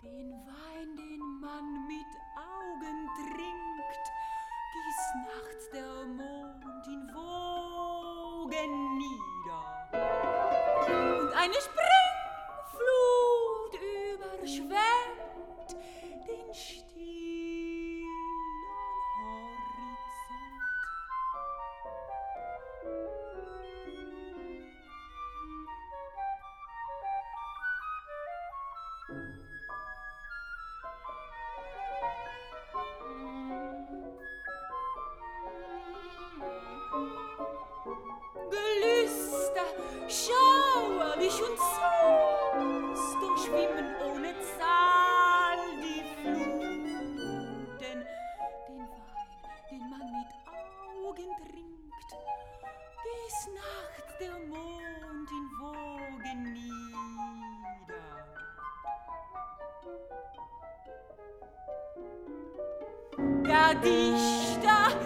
Den Wein, den man mit Augen trinkt, gießt nachts der Mond in Wogen nieder. Und eine Springflut überschwemmt den stillen Horizont. Gelüster, schauerlich und süß durchschwimmen ohne Zahl die Fluten. Den Wein, den man mit Augen trinkt, gießt nachts der Mond in Wogen nieder. Der Dichter